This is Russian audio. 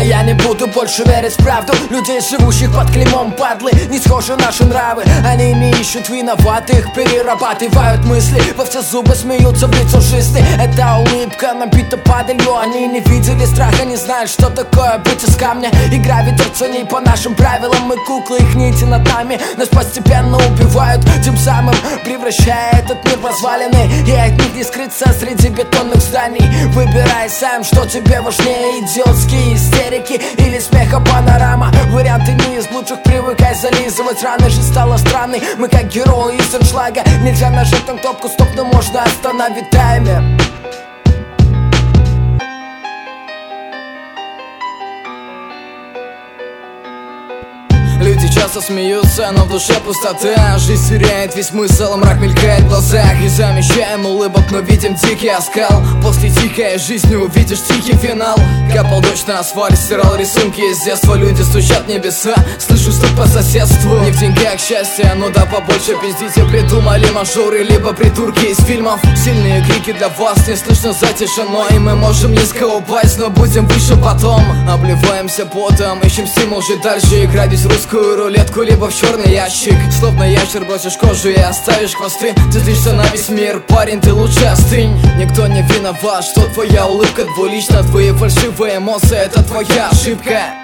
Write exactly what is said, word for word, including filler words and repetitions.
я не буду больше верить в правду людей, живущих под клеймом падлы. Не схожи наши нравы, они не ищут виноватых, перерабатывают мысли, во все зубы смеются в лицо жизни. Эта улыбка набита падалью, они не видели страха, не знают, что такое быть из камня. Игра ведется не по нашим правилам, мы куклы, их нити над нами нас постепенно убивают, тем самым превращая этот мир в развалины, и от них не скрыться среди бетонных зданий. Выбирай сам, что тебе важнее, идиотские истерики или смеха панорама. Варианты не из лучших, привыкай зализывать раны. Жизнь стала странной, мы как герои из аншлага. Нельзя нажать на кнопку стоп, но можно остановить таймер. Люди часто смеются, но в душе пустота. Жизнь теряет весь смысл, мрак мелькает в глазах. И замечаем улыбок, но видим дикий оскал. После тихой жизни увидишь тихий финал. Капал дождь на асфальт, стирал рисунки из детства. Люди стучат в небеса, слышу стук по соседству. Не в деньгах счастье, ну да побольше пиздите. Придумали мажоры, либо придурки из фильмов. Сильные крики для вас не слышно за тишиной. Мы можем низко упасть, но будем выше потом. Обливаемся потом, ищем стимул жить дальше. Играть здесь русскую рулетку, либо в черный ящик. Словно ящер бросишь кожу и оставишь хвосты. Ты злишься на весь мир, парень, ты лучше остынь. Никто не виноват, что твоя улыбка двулична. Твои фальшивые эмоции, это твоя ошибка.